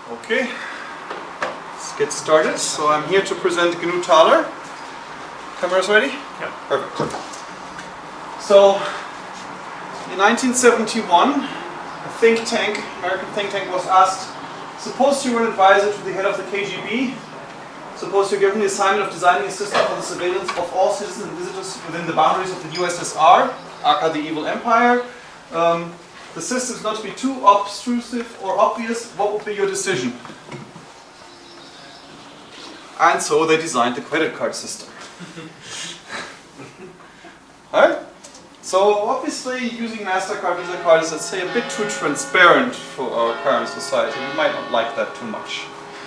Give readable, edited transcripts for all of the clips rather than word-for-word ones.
Okay, let's get started. So I'm here to present GNU Thaler. Cameras ready? Yeah. Perfect. So in 1971, a think tank, American think tank, was asked, suppose you were an advisor to the head of the KGB, suppose you're given the assignment of designing a system for the surveillance of all citizens and visitors within the boundaries of the USSR, aka the evil empire. The system is not to be too obtrusive or obvious. What would be your decision? And so they designed the credit card system. Right? So obviously using MasterCard, Visa card is, let's say, a bit too transparent for our current society. We might not like that too much.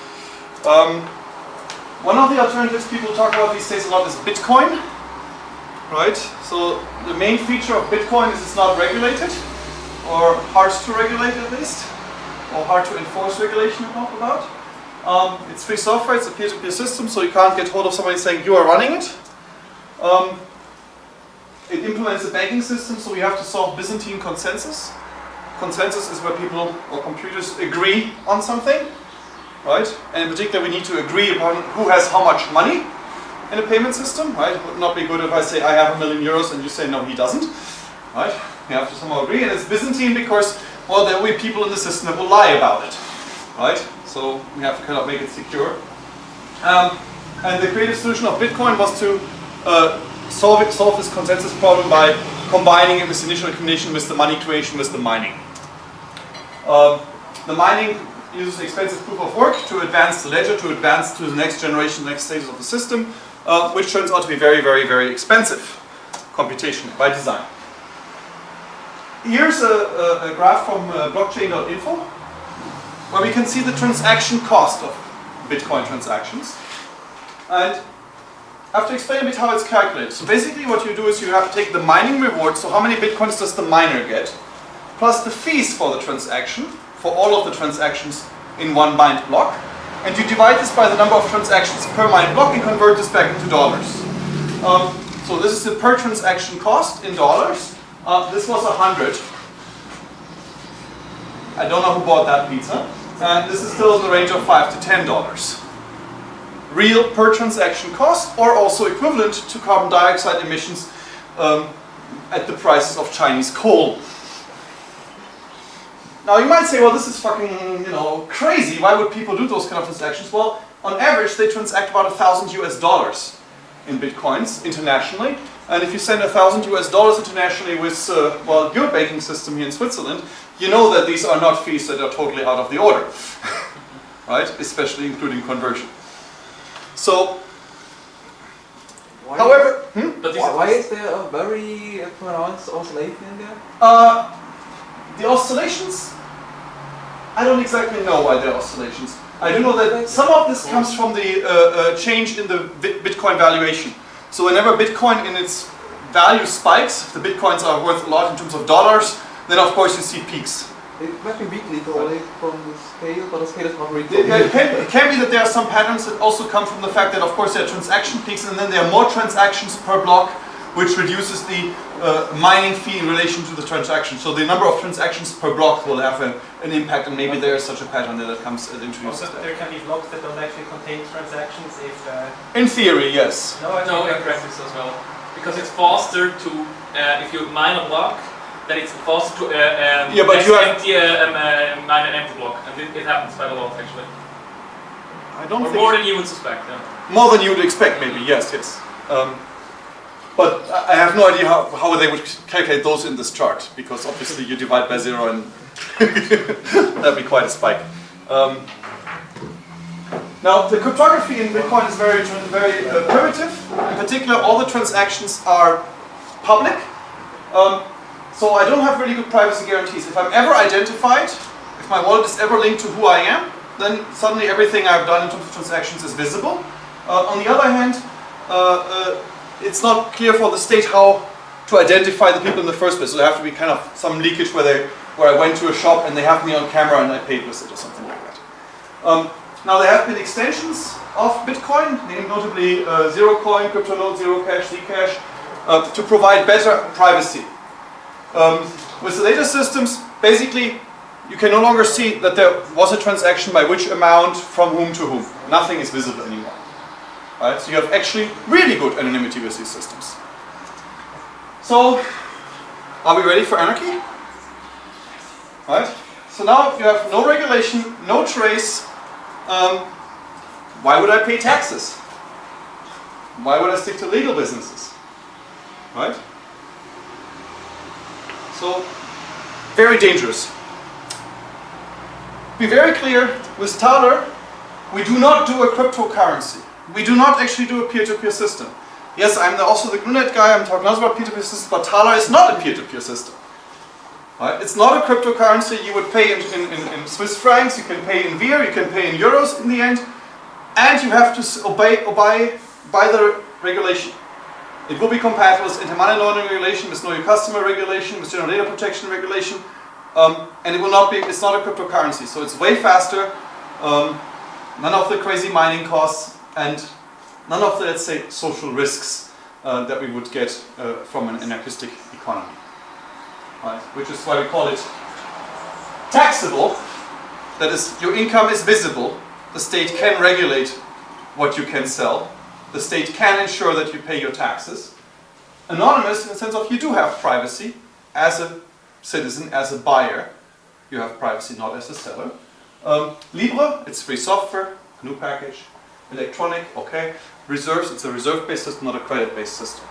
One of the alternatives people talk about these days a lot is Bitcoin. Right? So the main feature of Bitcoin is it's not regulated, or hard to regulate at least, or hard to enforce regulation about. It's free software, it's a peer-to-peer system, so you can't get hold of somebody saying you are running it. It implements a banking system, so we have to solve Byzantine consensus. Consensus is where people or computers agree on something, right? And in particular, we need to agree upon who has how much money in a payment system, right? It would not be good if I say I have €1 million and you say no, he doesn't, right? We have to somehow agree, and it's Byzantine because, well, there will be people in the system that will lie about it, right? So we have to kind of make it secure. And the creative solution of Bitcoin was to solve this consensus problem by combining it with initial recognition, with the money creation, with the mining. The mining uses expensive proof of work to advance the ledger, to advance to the next generation, the next stages of the system, which turns out to be very, very, very expensive computation by design. Here's a graph from blockchain.info, where we can see the transaction cost of Bitcoin transactions. And I have to explain a bit how it's calculated. So basically what you do is you have to take the mining reward, so how many Bitcoins does the miner get, plus the fees for the transaction, for all of the transactions in one mined block, and you divide this by the number of transactions per mined block and convert this back into dollars. So this is the per transaction cost in dollars. This was 100. I don't know who bought that pizza. And this is still in the range of $5 to $10. Real per transaction cost, or also equivalent to carbon dioxide emissions at the prices of Chinese coal. Now you might say, well, this is fucking, crazy. Why would people do those kind of transactions? Well, on average, they transact about $1,000 in Bitcoins internationally. And if you send $1,000 internationally with, your banking system here in Switzerland, you know that these are not fees that are totally out of the order, right? Especially including conversion. So, however, why is there a very pronounced oscillation in there? The oscillations, I don't exactly know why there are oscillations. I do know that some of this comes from the change in the Bitcoin valuation. So whenever Bitcoin in its value spikes, if the Bitcoins are worth a lot in terms of dollars, then of course you see peaks. It might be weekly from the scale, but the scale is not really It can be that there are some patterns that also come from the fact that of course there are transaction peaks and then there are more transactions per block, which reduces the mining fee in relation to the transaction. So the number of transactions per block will have an impact, and maybe there is such a pattern that comes introduced. Also, there can be blocks that don't actually contain transactions if... In theory, yes. No, in practice as well. Because it's faster to, if you mine a block, then it's faster to mine an empty block. And it happens quite a lot, actually. I don't think more than you would suspect, yeah. More than you would expect, maybe, yes. But I have no idea how they would calculate those in this chart, because obviously you divide by 0 and that'd be quite a spike. Now, the cryptography in Bitcoin is very primitive. In particular, all the transactions are public. So I don't have really good privacy guarantees. If I'm ever identified, if my wallet is ever linked to who I am, then suddenly everything I've done in terms of transactions is visible. On the other hand, it's not clear for the state how to identify the people in the first place. So there have to be kind of some leakage where I went to a shop and they have me on camera and I paid with it or something like that. Now there have been extensions of Bitcoin, notably ZeroCoin, CryptoNote, ZeroCash, Zcash, to provide better privacy. With the later systems, basically you can no longer see that there was a transaction by which amount from whom to whom. Nothing is visible anymore. Right? So you have actually really good anonymity with these systems. So, are we ready for anarchy? Right? So now you have no regulation, no trace. Why would I pay taxes? Why would I stick to legal businesses? Right? So, very dangerous. Be very clear, with Thaler, we do not do a cryptocurrency. We do not actually do a peer-to-peer system. Yes, I'm also the GNU.NET guy, I'm talking also about peer-to-peer systems, but Thaler is not a peer-to-peer system. Right? It's not a cryptocurrency. You would pay in Swiss francs, you can pay in VIR, you can pay in euros in the end, and you have to obey by the regulation. It will be compatible with anti-money laundering regulation, with know your customer regulation, with general data protection regulation, and it will not be. It's not a cryptocurrency, so it's way faster. None of the crazy mining costs and none of the, let's say, social risks that we would get from an anarchistic economy. Right? Which is why we call it taxable. That is, your income is visible. The state can regulate what you can sell. The state can ensure that you pay your taxes. Anonymous in the sense of you do have privacy as a citizen, as a buyer. You have privacy not as a seller. Libre, it's free software, GNU package. Electronic, okay. Reserves, it's a reserve-based system, not a credit-based system.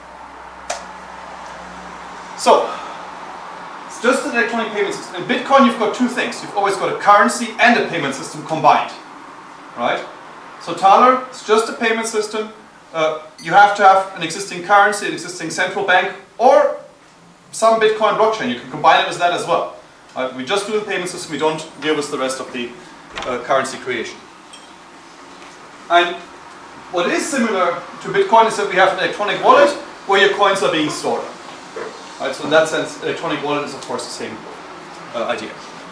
So, it's just an electronic payment system. In Bitcoin you've got two things. You've always got a currency and a payment system combined. Right? So Thaler is just a payment system. You have to have an existing currency, an existing central bank, or some Bitcoin blockchain. You can combine it with that as well. We just do the payment system, we don't deal with the rest of the currency creation. And what is similar to Bitcoin is that we have an electronic wallet where your coins are being stored. Right, so in that sense, electronic wallet is of course the same idea.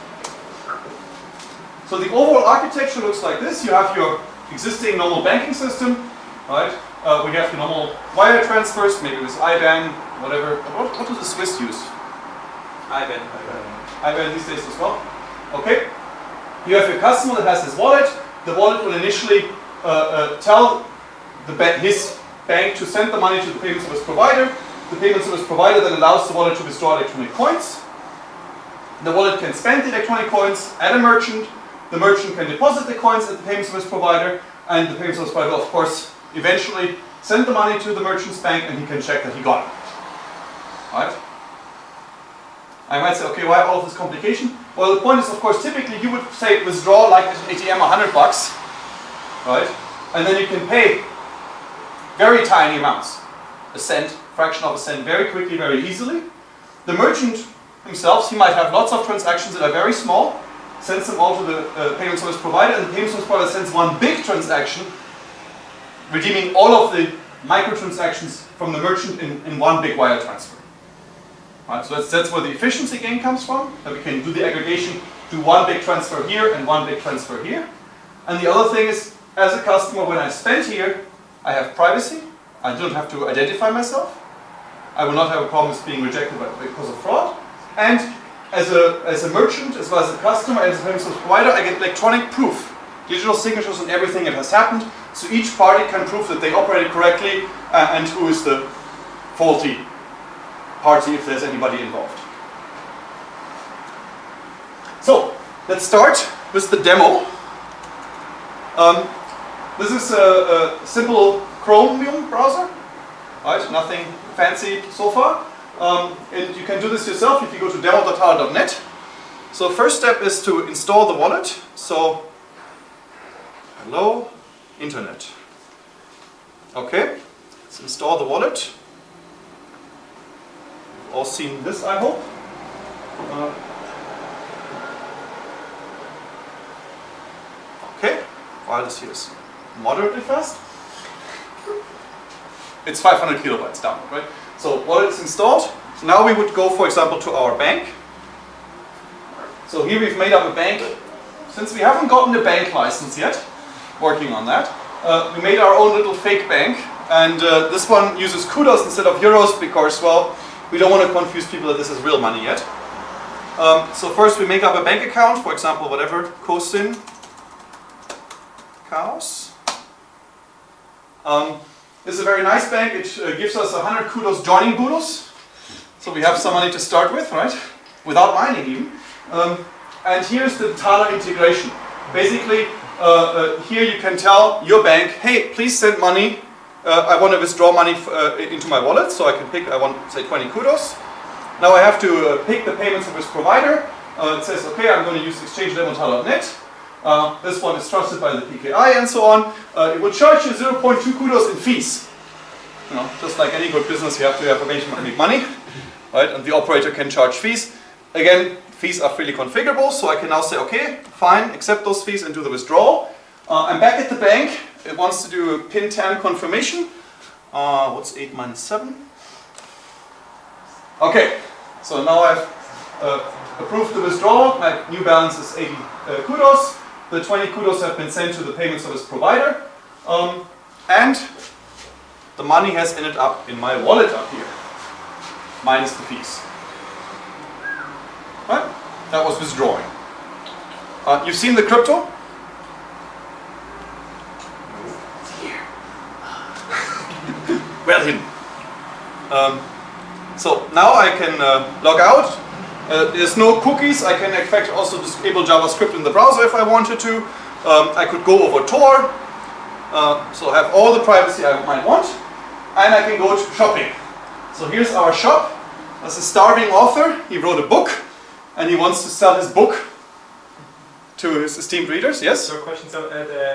So the overall architecture looks like this. You have your existing normal banking system, right? We have your normal wire transfers, maybe with IBAN, whatever. What do the Swiss use? IBAN. IBAN these days as well. Okay. You have your customer that has his wallet. The wallet will initially tell his bank to send the money to the payment service provider. The payment service provider then allows the wallet to withdraw electronic coins. The wallet can spend the electronic coins at a merchant. The merchant can deposit the coins at the payment service provider, and the payment service provider, of course, eventually send the money to the merchant's bank, and he can check that he got it. Right? I might say, okay, why all of this complication? Well, the point is, of course, typically you would say withdraw like at an ATM $100, right? And then you can pay very tiny amounts, a cent, fraction of a cent, very quickly, very easily. The merchant himself, he might have lots of transactions that are very small, sends them all to the payment service provider, and the payment service provider sends one big transaction, redeeming all of the microtransactions from the merchant in one big wire transfer. Right, so that's where the efficiency gain comes from, that we can do the aggregation, do one big transfer here and one big transfer here. And the other thing is, as a customer, when I spend here, I have privacy. I don't have to identify myself. I will not have a problem with being rejected because of fraud. And as a merchant, as well as a customer, as a payment service provider, I get electronic proof. Digital signatures on everything that has happened. So each party can prove that they operated correctly and who is the faulty party if there's anybody involved. So, let's start with the demo. This is a simple Chromium browser, right? Nothing fancy so far. And you can do this yourself if you go to demo.thaler.net. So first step is to install the wallet. So, hello, internet. Okay, let's install the wallet. You've all seen this, I hope. Okay, file this here is moderately fast. It's 500 kilobytes download, right? So wallet is installed. Now we would go, for example, to our bank. So here we've made up a bank. Since we haven't gotten the bank license yet, working on that, we made our own little fake bank. And this one uses kudos instead of euros because, well, we don't want to confuse people that this is real money yet. So first we make up a bank account, for example, whatever, Cosin Chaos. It's a very nice bank. It gives us 100 kudos joining bonus. So we have some money to start with, right? Without mining even. And here's the Thaler integration. Basically, here you can tell your bank, hey, please send money. I want to withdraw money into my wallet, so I can pick, I want, say, 20 kudos. Now I have to pick the payment service provider. It says, okay, I'm going to use exchange.net. This one is trusted by the PKI and so on. It will charge you 0.2 kudos in fees. You know, just like any good business, you have to have a way to make money, right? And the operator can charge fees. Again, fees are freely configurable, so I can now say, okay, fine, accept those fees and do the withdrawal. I'm back at the bank. It wants to do a PIN 10 confirmation. What's 8 minus 7? Okay, so now I've approved the withdrawal. My new balance is 80 kudos. The 20 kudos have been sent to the payment service provider. And the money has ended up in my wallet up here, minus the fees. Right? That was withdrawing. You've seen the crypto? Well hidden. So now I can log out. There's no cookies. I can in fact also disable JavaScript in the browser if I wanted to. I could go over Tor. So I have all the privacy I might want. And I can go to shopping. So here's our shop. There's a starving author. He wrote a book. And he wants to sell his book to his esteemed readers. Yes? So a question, so the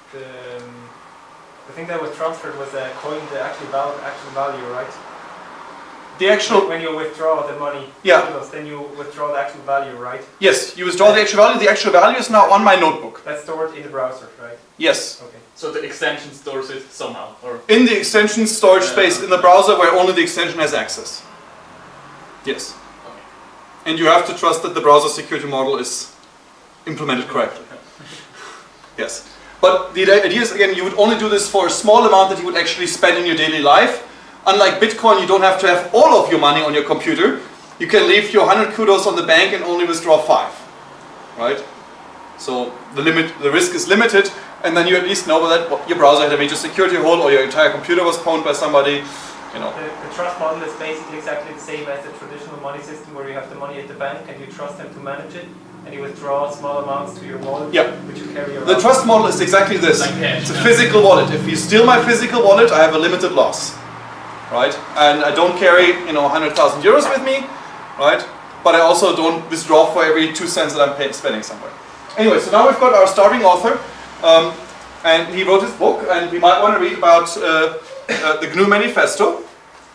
thing that was transferred was a coin, the actual value, right? The actual... When you withdraw the money, yeah. Then you withdraw the actual value, right? Yes, you withdraw the actual value. The actual value is now on my notebook. That's stored in the browser, right? Yes. Okay. So the extension stores it somehow? Or in the extension storage space in the browser where only the extension has access. Yes. Okay. And you have to trust that the browser security model is implemented correctly. Yes. But the idea is, again, you would only do this for a small amount that you would actually spend in your daily life. Unlike Bitcoin, you don't have to have all of your money on your computer. You can leave your 100 kudos on the bank and only withdraw 5. Right? So the risk is limited, and then you at least know that your browser had a major security hole or your entire computer was pwned by somebody. You know. The trust model is basically exactly the same as the traditional money system where you have the money at the bank and you trust them to manage it. And you withdraw small amounts to your wallet, yep. which you carry around. The trust model is exactly this. Like cash, it's a physical wallet. If you steal my physical wallet, I have a limited loss, right? And I don't carry, 100,000 euros with me, right? But I also don't withdraw for every 2 cents that I'm spending somewhere. Anyway, so now we've got our starving author, and he wrote his book, and we might want to read about the GNU Manifesto.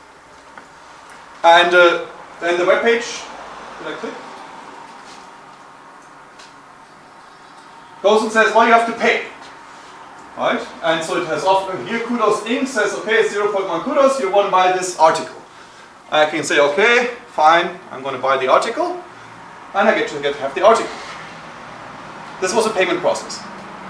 And then the webpage, did I click? Goes and says, well, you have to pay, right? And so it has often here kudos Inc. says, okay, 0.1 kudos, you want to buy this article. I can say, okay, fine, I'm going to buy the article, and I get to have the article. This was a payment process,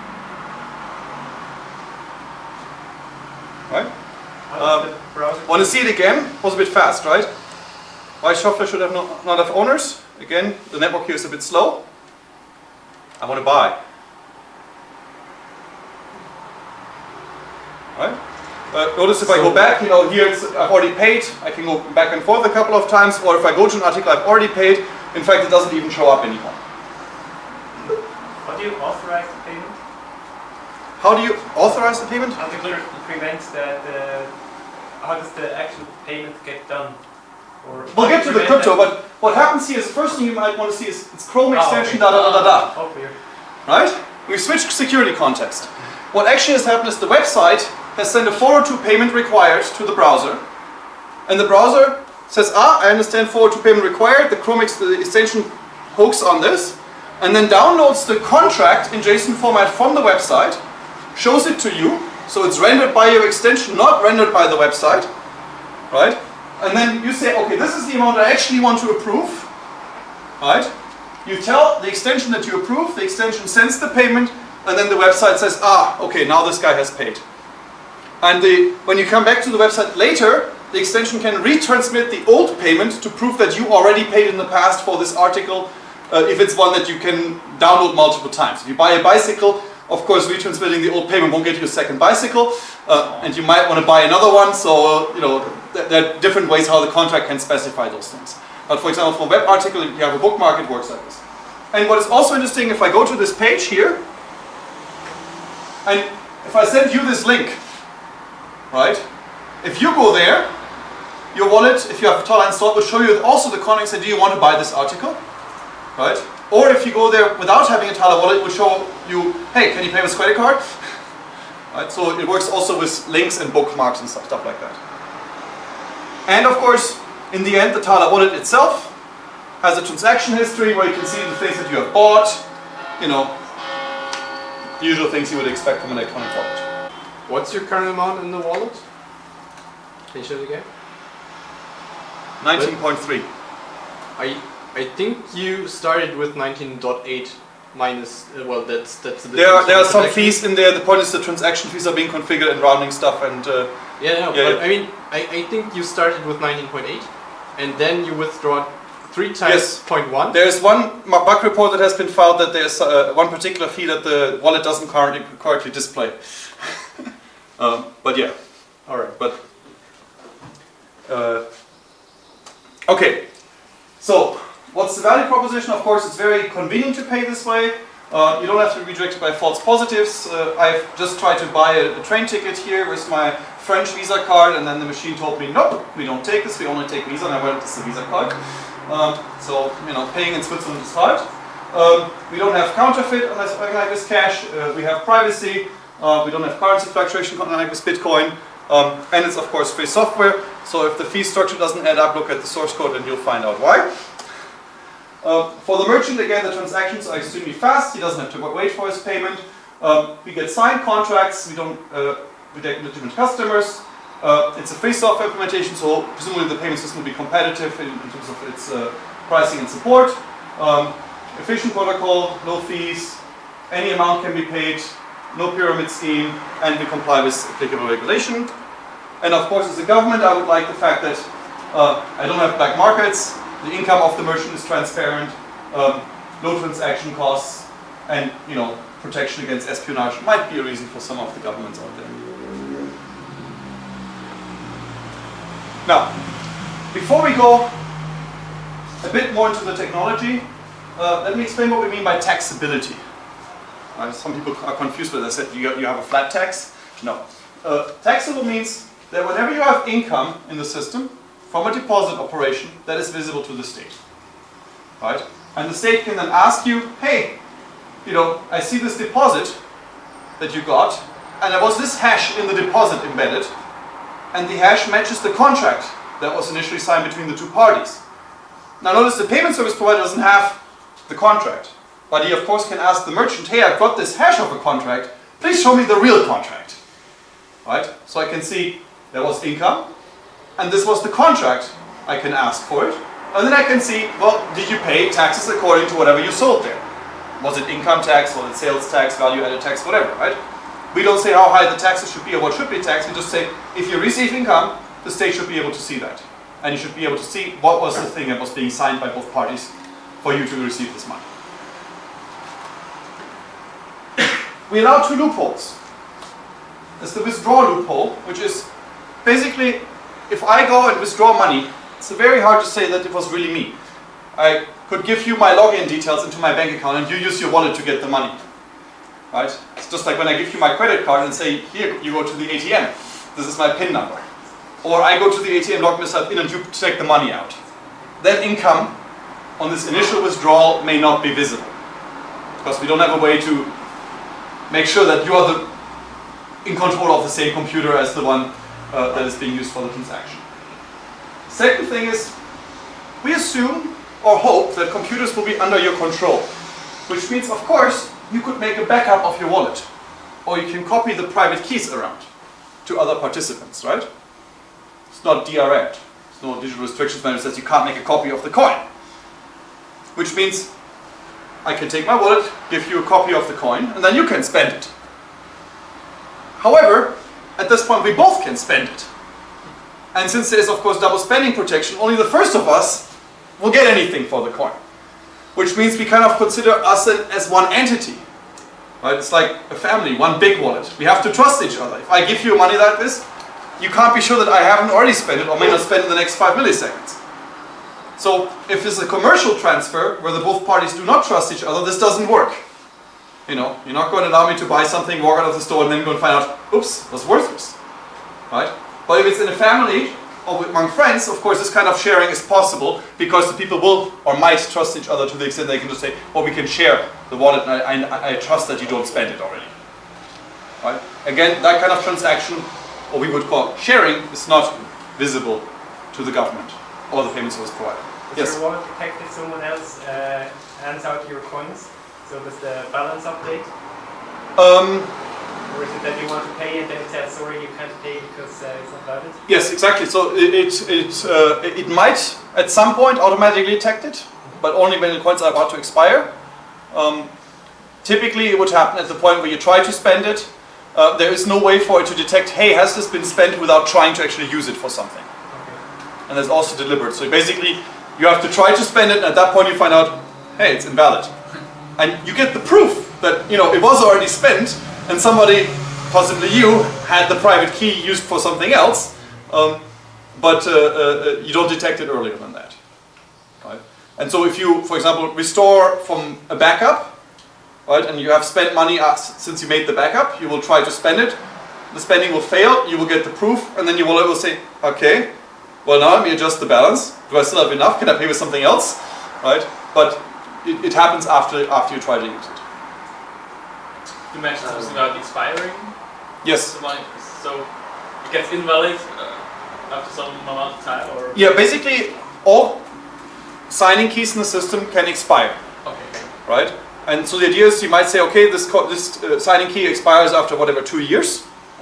right? Want to see it again? Was a bit fast, right? Why Shuffler should have not have owners? Again, the network here is a bit slow. I want to buy. Right? Notice if I go back, here I've already paid. I can go back and forth a couple of times, or if I go to an article I've already paid, in fact it doesn't even show up anymore. How do you authorize the payment? How do you authorize the payment? How do you prevent how does the actual payment get done? Or we'll get to the crypto, but what happens here is the first thing you might want to see is it's Chrome extension da. Oh, clear. Right? We've switched security context. What actually has happened is the website has sent a 402 payment required to the browser, and the browser says, I understand 402 payment required, the Chrome extension hooks on this, and then downloads the contract in JSON format from the website, shows it to you, so it's rendered by your extension, not rendered by the website, right? And then you say, okay, this is the amount I actually want to approve, right? You tell the extension that you approve, the extension sends the payment, and then the website says, okay, now this guy has paid. And when you come back to the website later, the extension can retransmit the old payment to prove that you already paid in the past for this article, if it's one that you can download multiple times. If you buy a bicycle, of course, retransmitting the old payment won't get you a second bicycle, and you might want to buy another one. So there are different ways how the contract can specify those things. But for example, for a web article, if you have a bookmark, it works like this. And what is also interesting, if I go to this page here, and if I send you this link, right? If you go there, your wallet, if you have Tala installed, will show you also the context and do you want to buy this article, right? Or if you go there without having a Tala wallet, it will show you, hey, can you pay with credit card? Right? So it works also with links and bookmarks and stuff like that. And of course, in the end, the Tala wallet itself has a transaction history where you can see the things that you have bought, the usual things you would expect from an electronic wallet. What's your current amount in the wallet? Can you show it again? 19.3. I think you started with 19.8 minus, well, that's the difference. There are some fees in there. The point is the transaction fees are being configured and rounding stuff and... but I mean, I think you started with 19.8 and then you withdraw 3 times 0.1. There's one bug report that has been filed that there's one particular fee that the wallet doesn't correctly display. But yeah, alright, but... okay, so what's the value proposition? Of course, it's very convenient to pay this way. You don't have to be rejected by false positives. I've just tried to buy a train ticket here with my French Visa card, and then the machine told me, nope, we don't take this, we only take Visa, and I went, this is a Visa card. So, paying in Switzerland is hard. We don't have counterfeit unless like this cash. We have privacy. We don't have currency fluctuation like with Bitcoin. And it's of course free software. So if the fee structure doesn't add up, look at the source code and you'll find out why. For the merchant, again, the transactions are extremely fast. He doesn't have to wait for his payment. We get signed contracts. We don't reject legitimate customers. It's a free software implementation, so presumably the payment system will be competitive in terms of its pricing and support. Efficient protocol, no fees, any amount can be paid, no pyramid scheme, and we comply with applicable regulation. And of course, as a government, I would like the fact that I don't have black markets, the income of the merchant is transparent, low transaction costs, and protection against espionage might be a reason for some of the governments out there. Now, before we go a bit more into the technology, let me explain what we mean by taxability. Some people are confused with this. I said you have a flat tax. No. Taxable means that whenever you have income in the system from a deposit operation, that is visible to the state. Right? And the state can then ask you, hey, I see this deposit that you got, and there was this hash in the deposit embedded, and the hash matches the contract that was initially signed between the two parties. Now notice the payment service provider doesn't have the contract, but he of course can ask the merchant, hey, I've got this hash of a contract, please show me the real contract. Right? So I can see there was income, and this was the contract, I can ask for it, and then I can see, well, did you pay taxes according to whatever you sold there? Was it income tax, was it sales tax, value added tax, whatever, right? We don't say how high the taxes should be or what should be taxed, we just say, if you receive income, the state should be able to see that. And you should be able to see what was the thing that was being signed by both parties for you to receive this money. We allow 2 loopholes. There's the withdraw loophole, which is basically, if I go and withdraw money, it's very hard to say that it was really me. I could give you my login details into my bank account and you use your wallet to get the money. Right? It's just like when I give you my credit card and say, here, you go to the ATM. This is my PIN number. Or I go to the ATM, log myself in, and you take the money out. That income on this initial withdrawal may not be visible. Because we don't have a way to make sure that you are in control of the same computer as the one that is being used for the transaction. Second thing is, we assume or hope that computers will be under your control. Which means, of course, you could make a backup of your wallet. Or you can copy the private keys around to other participants, right? It's not DRM. There's no digital restrictions manual that says you can't make a copy of the coin. Which means I can take my wallet, give you a copy of the coin, and then you can spend it. However, at this point we both can spend it. And since there is of course double spending protection, only the first of us will get anything for the coin. Which means we kind of consider us as one entity. Right? It's like a family, one big wallet. We have to trust each other. If I give you money like this, you can't be sure that I haven't already spent it or may not spend it in the next 5 milliseconds. So if it's a commercial transfer where the both parties do not trust each other, this doesn't work. You know, you're not going to allow me to buy something, walk out of the store, and then go and find out, oops, it was worthless. Right? But if it's in a family or among friends, of course, this kind of sharing is possible because the people will or might trust each other to the extent they can just say, well, we can share the wallet, and I trust that you don't spend it already. Right? Again, that kind of transaction, what we would call sharing, is not visible to the government or the payment service provider. Does your wallet detect if someone else hands out your coins? So does the balance update? Or is it that you want to pay and then it says, sorry, you can't pay because it's not valid? Yes, exactly. So it might at some point automatically detect it, but only when the coins are about to expire. Typically it would happen at the point where you try to spend it. There is no way for it to detect, hey, has this been spent, without trying to actually use it for something. Okay. And that's also deliberate. So basically you have to try to spend it, and at that point you find out, hey, it's invalid. And you get the proof that, you know, it was already spent, and somebody, possibly you, had the private key used for something else, but you don't detect it earlier than that. Right? And so if you, for example, restore from a backup, right, and you have spent money since you made the backup, you will try to spend it, the spending will fail, you will get the proof, and then you will say, okay, well now let me adjust the balance, do I still have enough, can I pay with something else, right? But it happens after you try to use it. You mentioned something about expiring. Yes. The money, so it gets invalid after some amount of time, or? Yeah, basically all signing keys in the system can expire. Okay. Right? And so the idea is you might say, okay, this signing key expires after whatever 2 years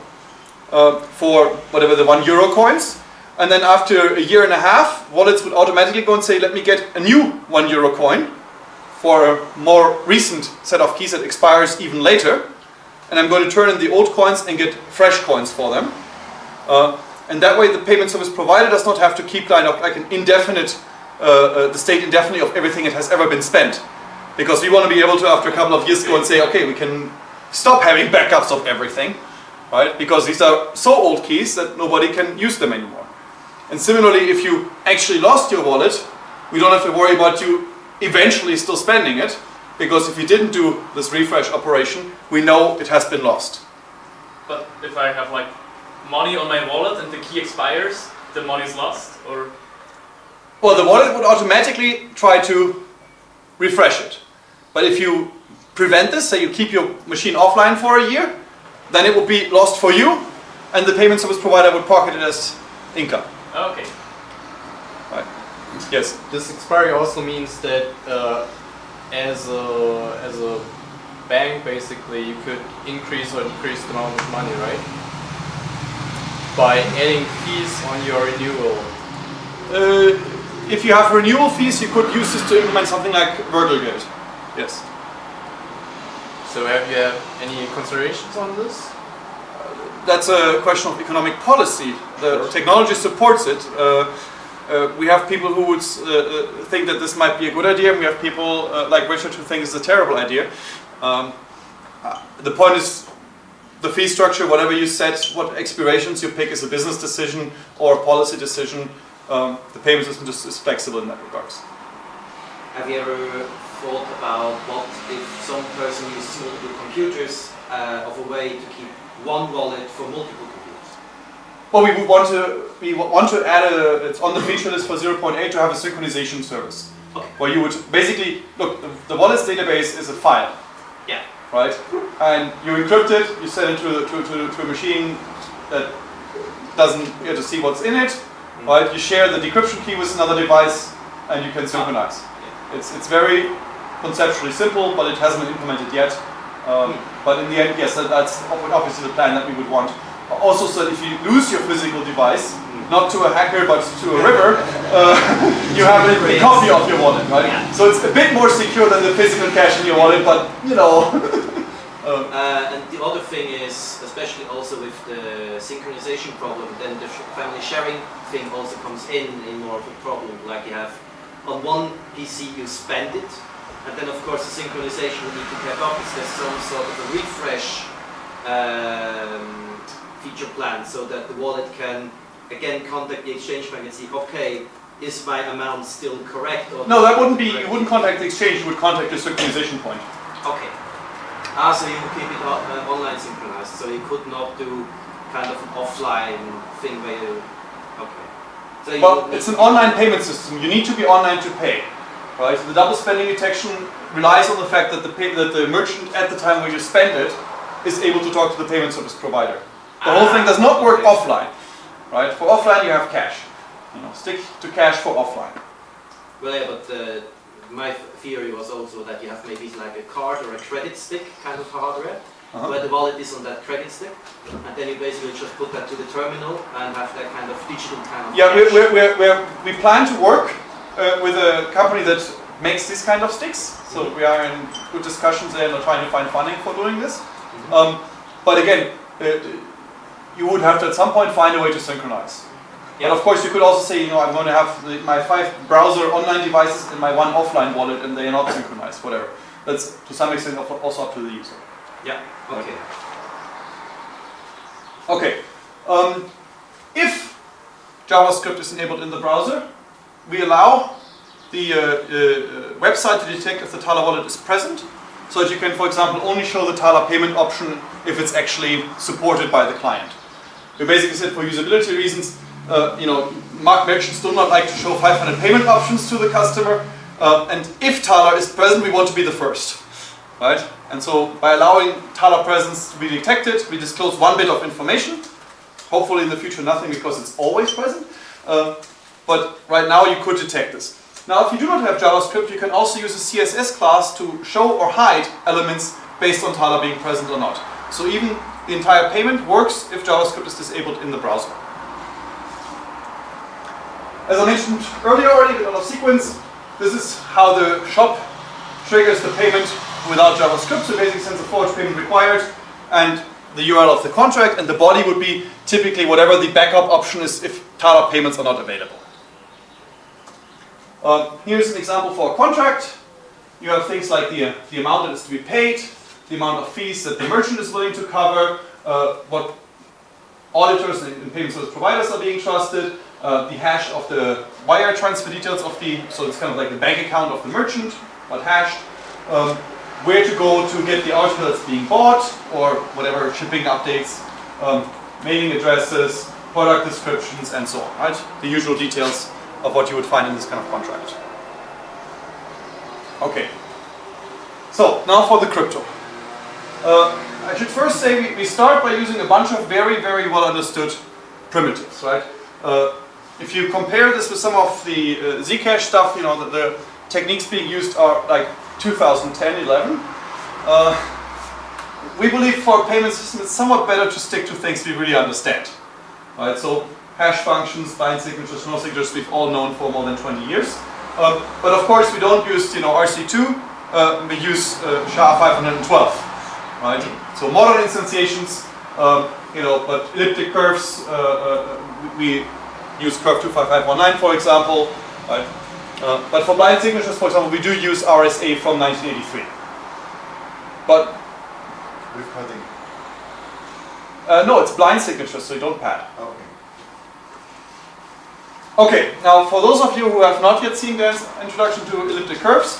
for whatever the €1 coins. And then after a year and a half, wallets would automatically go and say, let me get a new €1 coin for a more recent set of keys that expires even later. And I'm going to turn in the old coins and get fresh coins for them. And that way the payment service provider does not have to keep like an indefinite, the state indefinitely of everything that has ever been spent. Because we want to be able to, after a couple of years, go and say, okay, we can stop having backups of everything. Right? Because these are so old keys that nobody can use them anymore. And similarly, if you actually lost your wallet, we don't have to worry about you eventually still spending it, because if you didn't do this refresh operation, we know it has been lost. But if I have like money on my wallet and the key expires, the money is lost, or? Well, the wallet would automatically try to refresh it. But if you prevent this, say you keep your machine offline for a year, then it would be lost for you, and the payment service provider would pocket it as income. Okay. Right. Yes. This expiry also means that as a bank, basically, you could increase or decrease the amount of money, right? By adding fees on your renewal. If you have renewal fees, you could use this to implement something like Wordlegate. Yes. So have you any considerations on this? That's a question of economic policy. The technology supports it. We have people who would think that this might be a good idea, and we have people like Richard who think it's a terrible idea. The point is, the fee structure, whatever you set, what expirations you pick is a business decision or a policy decision. The payment system just is flexible in that regard. Have you ever thought about what if some person uses multiple computers of a way to keep one wallet for multiple computers? Well, we want to add it's on the feature list for 0.8 to have a synchronization service. Okay. Where you would basically, look, the wallets database is a file. Yeah. Right? And you encrypt it, you send it to a machine that doesn't get to see what's in it. Mm-hmm. Right? You share the decryption key with another device and you can synchronize. Yeah. It's very conceptually simple, but it hasn't been implemented yet. But in the end, yes, that's obviously the plan that we would want. Also, so that if you lose your physical device, not to a hacker but to a river, you have a copy of your wallet, right? Yeah. So it's a bit more secure than the physical cash in your wallet, but you know. And the other thing is, especially also with the synchronization problem, then the family sharing thing also comes in more of a problem. Like you have on one PC you spend it, and then of course the synchronization will need to keep up. There's some sort of a refresh feature plan so that the wallet can again contact the exchange bank and see, okay, is my amount still correct? Or No, that wouldn't be, you wouldn't contact the exchange, you would contact your synchronization point. Okay. So you would keep it online synchronized, so you could not do kind of an offline thing where you, okay. So you Well, it's an online payment system, you need to be online to pay. Right? The double spending detection relies on the fact that the merchant at the time where you spend it is able to talk to the payment service provider. The whole thing does not work offline. Right? For offline you have cash. Stick to cash for offline. Well, yeah, but my theory was also that you have maybe like a card or a credit stick kind of hardware, where the wallet is on that credit stick, and then you basically just put that to the terminal and have that kind of digital kind of. Yeah, we plan to work with a company that makes this kind of sticks. So we are in good discussions there and are trying to find funding for doing this. But again, you would have to at some point find a way to synchronize. Yeah. But of course you could also say, I'm going to have my 5 browser online devices and my 1 offline wallet and they are not synchronized, whatever. That's to some extent also up to the user. Yeah, okay. Okay, if JavaScript is enabled in the browser, we allow the website to detect if the Thaler wallet is present, so that you can, for example, only show the Thaler payment option if it's actually supported by the client. We basically said for usability reasons, merchants do not like to show 500 payment options to the customer, and if Thaler is present, we want to be the first, right? And so by allowing Thaler presence to be detected, we disclose 1 bit of information. Hopefully in the future nothing, because it's always present. But right now you could detect this. Now if you do not have JavaScript, you can also use a CSS class to show or hide elements based on Thaler being present or not. So even the entire payment works if JavaScript is disabled in the browser. As I mentioned earlier already, with sequence, this is how the shop triggers the payment without JavaScript. So basically sends a forward payment required and the URL of the contract, and the body would be typically whatever the backup option is if Thaler payments are not available. Here's an example for a contract. You have things like the amount that is to be paid, the amount of fees that the merchant is willing to cover, what auditors and payment service providers are being trusted, the hash of the wire transfer details of so it's kind of like the bank account of the merchant, but hashed, where to go to get the article that's being bought, or whatever shipping updates, mailing addresses, product descriptions, and so on, right? The usual details of what you would find in this kind of contract. Okay, so now for the crypto. I should first say we start by using a bunch of very, very well understood primitives, right? If you compare this with some of the Zcash stuff, the techniques being used are like 2010, 11. We believe for a payment system it's somewhat better to stick to things we really understand. Right? So hash functions, blind signatures, no signatures, we've all known for more than 20 years. But of course we don't use RC2, we use SHA-512. Right? So modern instantiations, but elliptic curves, we use curve 25519 for example. Right? But for blind signatures, for example, we do use RSA from 1983. But with padding? No, it's blind signatures, so you don't pad. Okay. Okay, now for those of you who have not yet seen the introduction to elliptic curves,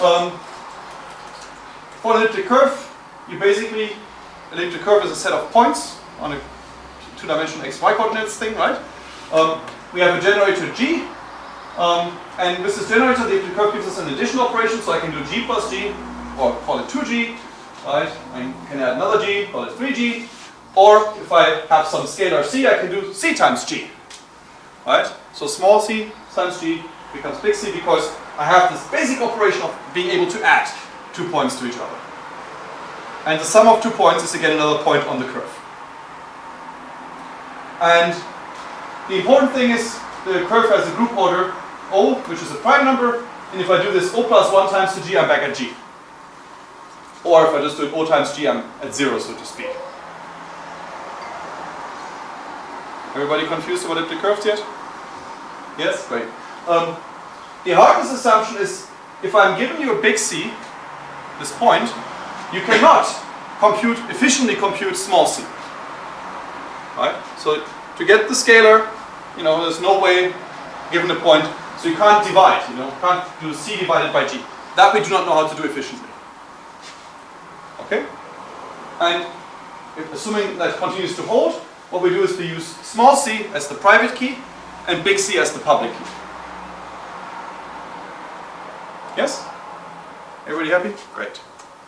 for an elliptic curve, elliptic curve is a set of points on a 2-dimensional x-y coordinates thing, right? We have a generator G, and with this generator, the elliptic curve gives us an addition operation, so I can do G plus G, or call it 2G, right? I can add another G, call it 3G, or if I have some scalar C, I can do C times G, right? So small c times G becomes big C because I have this basic operation of being able to add 2 points to each other. And the sum of 2 points is again another point on the curve. And the important thing is the curve has a group order O, which is a prime number, and if I do this O plus 1 times to G, I'm back at G. or if I just do it O times G, I'm at 0, so to speak. Everybody confused about elliptic curves yet? Yes? Great. The hardness assumption is, if I'm giving you a big C, this point, you cannot efficiently compute small c. Right? So to get the scalar, there's no way given the point, so you can't divide, can't do c divided by g. That we do not know how to do efficiently. Okay? And assuming that continues to hold, what we do is we use small c as the private key and big C as the public key. Yes? Everybody happy? Great.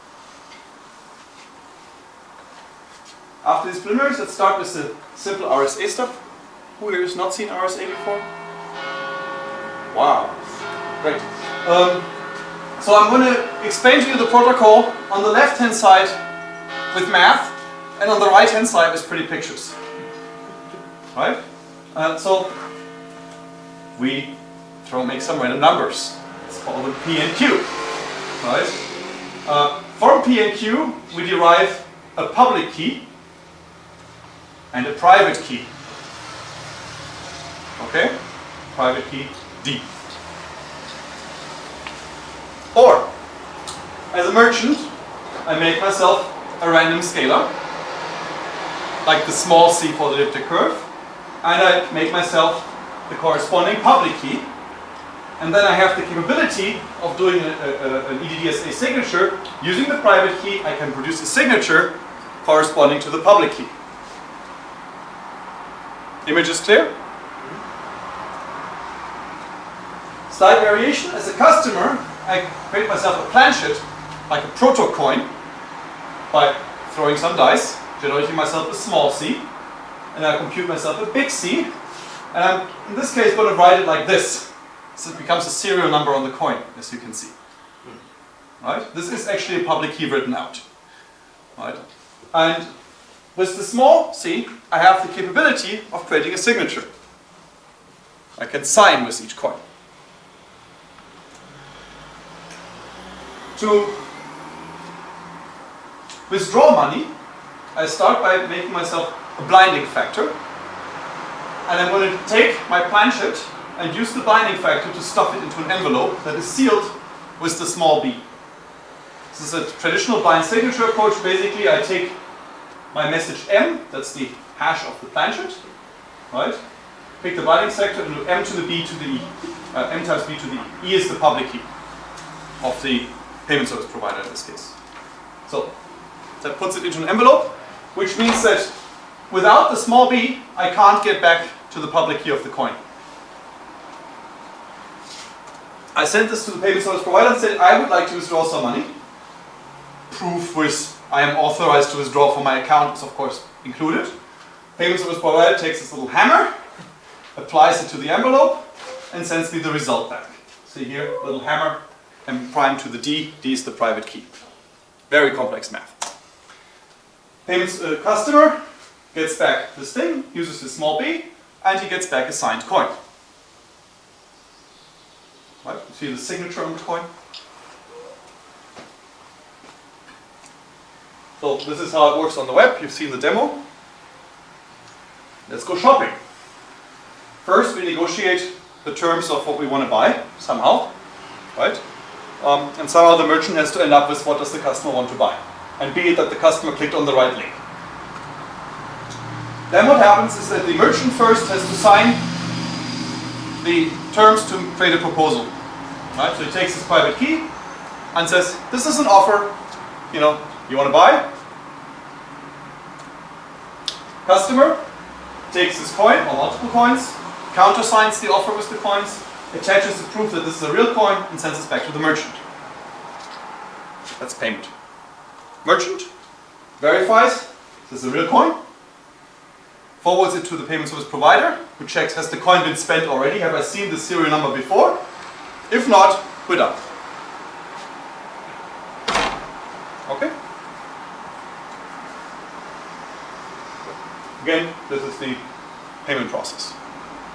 After these preliminaries, let's start with the simple RSA stuff. Who here has not seen RSA before? Wow. Great. So I'm going to explain to you the protocol on the left-hand side with math, and on the right-hand side with pretty pictures. Right? So we make some random numbers. Let's call them P and Q. Right? From P and Q, we derive a public key and a private key. Okay? Private key D. Or, as a merchant, I make myself a random scalar, like the small c for the elliptic curve, and I make myself the corresponding public key, and then I have the capability of doing an EDDSA signature. Using the private key, I can produce a signature corresponding to the public key. Image is clear? Slight variation. As a customer, I create myself a planchet, like a proto coin, by throwing some dice, generating myself a small c, and I compute myself a big C, and I'm, in this case, going to write it like this. So it becomes a serial number on the coin, as you can see. Right? This is actually a public key written out. Right? And with the small c, I have the capability of creating a signature. I can sign with each coin. To withdraw money, I start by making myself a blinding factor. And I'm going to take my planchet and use the binding factor to stuff it into an envelope that is sealed with the small b. This is a traditional blind signature approach. Basically, I take my message m, that's the hash of the planchet, right? Pick the binding factor and do m to the b to the e. M times b to the e. E is the public key of the payment service provider in this case. So that puts it into an envelope, which means that without the small b, I can't get back to the public key of the coin. I sent this to the payment service provider and said, I would like to withdraw some money. Proof with I am authorized to withdraw from my account is of course included. Payment service provider takes this little hammer, applies it to the envelope, and sends me the result back. See here, little hammer, M prime to the D. D is the private key. Very complex math. Payments customer gets back this thing, uses his small b, and he gets back a signed coin. Right? You see the signature on the coin? So this is how it works on the web. You've seen the demo. Let's go shopping. First, we negotiate the terms of what we want to buy, somehow. Right? And somehow the merchant has to end up with what does the customer want to buy. And be it that the customer clicked on the right link. Then what happens is that the merchant first has to sign the terms to create a proposal. Right? So he takes his private key and says, this is an offer, you want to buy? Customer takes his coin or multiple coins, countersigns the offer with the coins, attaches the proof that this is a real coin, and sends it back to the merchant. That's payment. Merchant verifies this is a real coin, forwards it to the payment service provider, who checks, has the coin been spent already? Have I seen the serial number before? If not, we're done. Okay? Again, this is the payment process.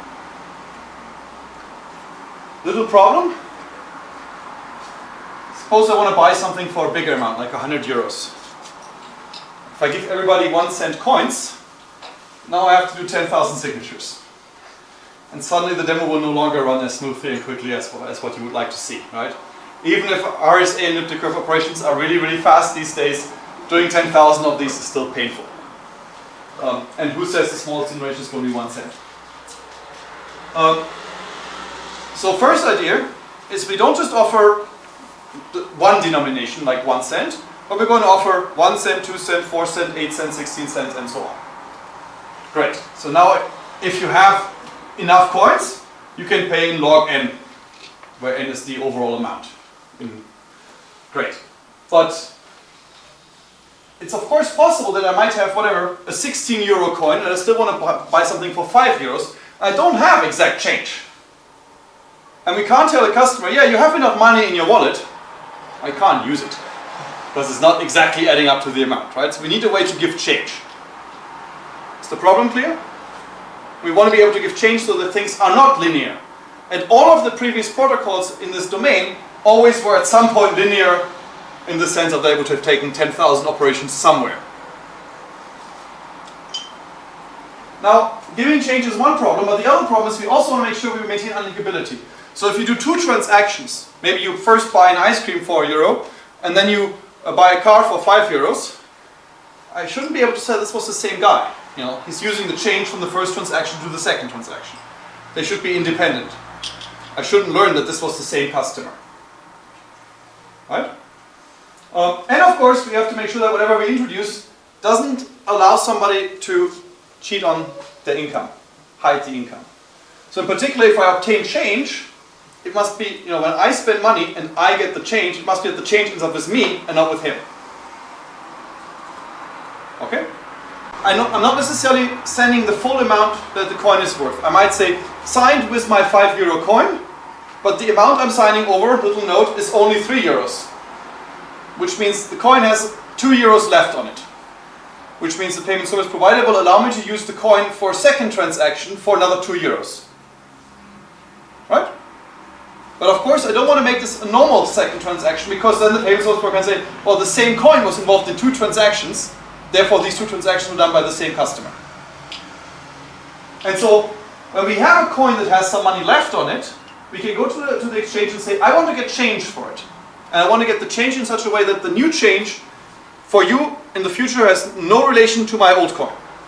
Little problem. suppose I want to buy something for a bigger amount, like 100 euros. If I give everybody 1 cent coins, now I have to do 10,000 signatures. And suddenly the demo will no longer run as smoothly and quickly as what you would like to see, right? Even if RSA and elliptic curve operations are really, really fast these days, doing 10,000 of these is still painful. And who says the smallest denomination is going to be 1 cent? So first idea is we don't just offer one denomination like 1 cent, but we're going to offer 1 cent, 2 cent, 4 cent, 8 cent, 16 cents, and so on. Great. So now if you have enough coins, you can pay in log n, where n is the overall amount. Great. But it's of course possible that I might have, whatever, a 16 euro coin and I still want to buy something for 5 euros. I don't have exact change. And we can't tell a customer, yeah, you have enough money in your wallet. I can't use it. Because it's not exactly adding up to the amount, right? So we need a way to give change. Is the problem clear? We want to be able to give change so that things are not linear. And all of the previous protocols in this domain always were at some point linear in the sense of they would have taken 10,000 operations somewhere. Now, giving change is one problem, but the other problem is we also want to make sure we maintain unlinkability. So if you do 2 transactions, maybe you first buy an ice cream for €1 and then you buy a car for 5 euros, I shouldn't be able to say this was the same guy. You know, he's using the change from the first transaction to the second transaction. They should be independent. I shouldn't learn that this was the same customer. Right? And of course, we have to make sure that whatever we introduce doesn't allow somebody to cheat on the income, hide the income. So in particular, if I obtain change, it must be, you know, when I spend money and I get the change, it must be that the change ends up with me and not with him. Okay? I'm not necessarily sending the full amount that the coin is worth. I might say, signed with my 5 euro coin, but the amount I'm signing over, little note, is only 3 euros. Which means the coin has 2 euros left on it. Which means the payment service provider will allow me to use the coin for a second transaction for another 2 euros. Right? But of course I don't want to make this a normal second transaction, because then the payment service provider can say, well, the same coin was involved in 2 transactions, therefore these 2 transactions were done by the same customer. And so when we have a coin that has some money left on it, we can go to the exchange and say, I want to get change for it. And I want to get the change in such a way that the new change for you in the future has no relation to my old coin.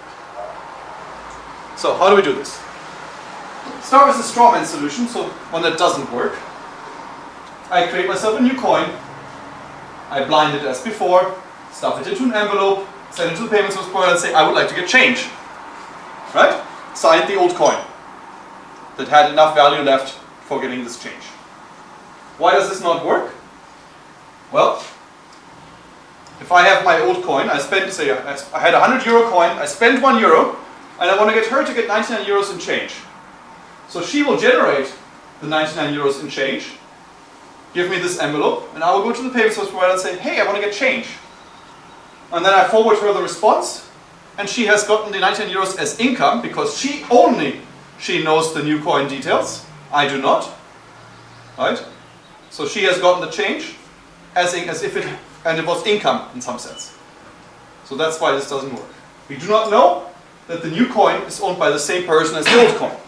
So how do we do this? Start with a strawman solution, so one that doesn't work. I create myself a new coin. I blind it as before, stuff it into an envelope, send it to the payment service provider and say, I would like to get change. Right? Sign the old coin that had enough value left for getting this change. Why does this not work? Well, if I have my old coin, I spent, say, I had a 100 euro coin, I spent 1 euro, and I want to get her to get 99 euros in change. So she will generate the 99 euros in change, give me this envelope, and I will go to the payment service provider and say, hey, I want to get change. And then I forward her the response, and she has gotten the 99 euros as income, because she knows the new coin details. I do not. Right? So she has gotten the change as if it, and it was income in some sense. So that's why this doesn't work. We do not know that the new coin is owned by the same person as the old coin.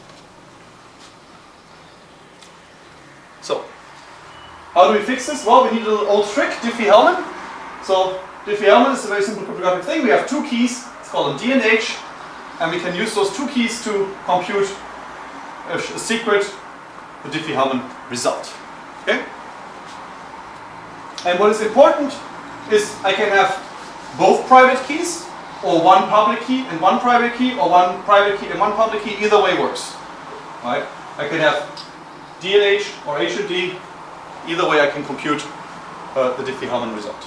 So, how do we fix this? Well, we need a little old trick, Diffie-Hellman. So, Diffie-Hellman is a very simple cryptographic thing. We have 2 keys, it's called a D and H, and we can use those 2 keys to compute a secret, the Diffie-Hellman result. Okay? And what is important is I can have both private keys, or one public key and one private key, or one private key and one public key. Either way works. Right? I can have D and H or H and D. Either way I can compute the Diffie-Hellman result.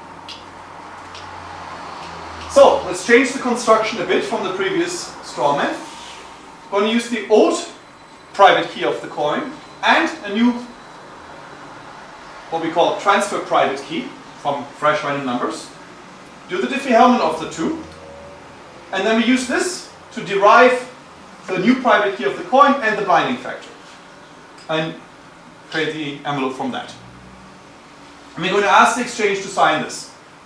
So let's change the construction a bit from the previous strawman. I'm going to use the old private key of the coin and a new, what we call transfer private key from fresh random numbers. Do the Diffie-Hellman of the 2, and then we use this to derive the new private key of the coin and the binding factor, and create the envelope from that. And we're going to ask the exchange to sign this.